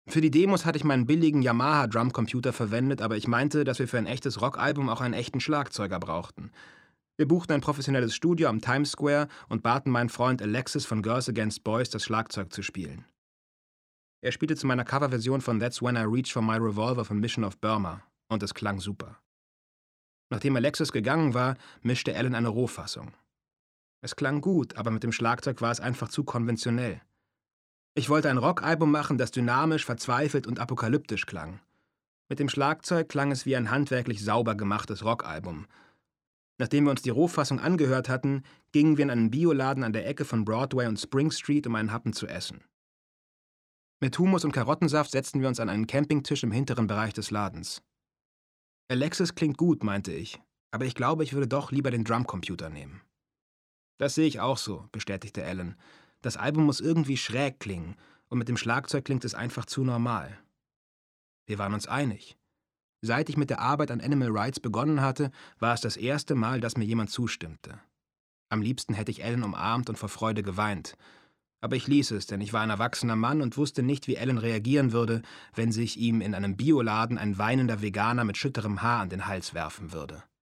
Für die Demos hatte ich meinen billigen Yamaha-Drumcomputer verwendet, aber ich meinte, dass wir für ein echtes Rockalbum auch einen echten Schlagzeuger brauchten. Wir buchten ein professionelles Studio am Times Square und baten meinen Freund Alexis von Girls Against Boys, das Schlagzeug zu spielen. Er spielte zu meiner Coverversion von That's When I Reach for My Revolver von Mission of Burma, und es klang super. Nachdem Alexis gegangen war, mischte Alan eine Rohfassung. Es klang gut, aber mit dem Schlagzeug war es einfach zu konventionell. Ich wollte ein Rockalbum machen, das dynamisch, verzweifelt und apokalyptisch klang. Mit dem Schlagzeug klang es wie ein handwerklich sauber gemachtes Rockalbum. Nachdem wir uns die Rohfassung angehört hatten, gingen wir in einen Bioladen an der Ecke von Broadway und Spring Street, um einen Happen zu essen. Mit Hummus und Karottensaft setzten wir uns an einen Campingtisch im hinteren Bereich des Ladens. Alexis klingt gut, meinte ich, aber ich glaube, ich würde doch lieber den Drumcomputer nehmen. Das sehe ich auch so, bestätigte Alan. Das Album muss irgendwie schräg klingen, und mit dem Schlagzeug klingt es einfach zu normal. Wir waren uns einig. Seit ich mit der Arbeit an Animal Rights begonnen hatte, war es das erste Mal, dass mir jemand zustimmte. Am liebsten hätte ich Alan umarmt und vor Freude geweint. Aber ich ließ es, denn ich war ein erwachsener Mann und wusste nicht, wie Alan reagieren würde, wenn sich ihm in einem Bioladen ein weinender Veganer mit schütterem Haar an den Hals werfen würde.